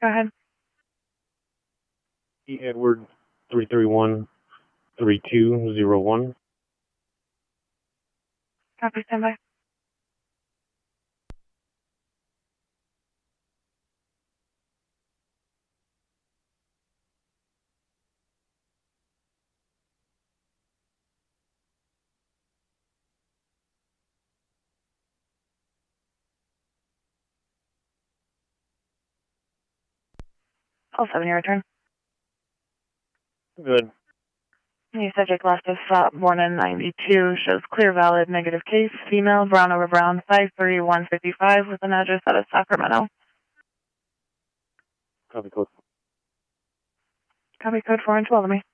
Go ahead. E. Edward 331-3201. Copy, standby. All 7, your return. Good. The subject last is born in 92, shows clear valid negative case, female, brown over brown, 5'3", 155, with an address out of Sacramento. Copy code. Copy code 4 and 12 of me.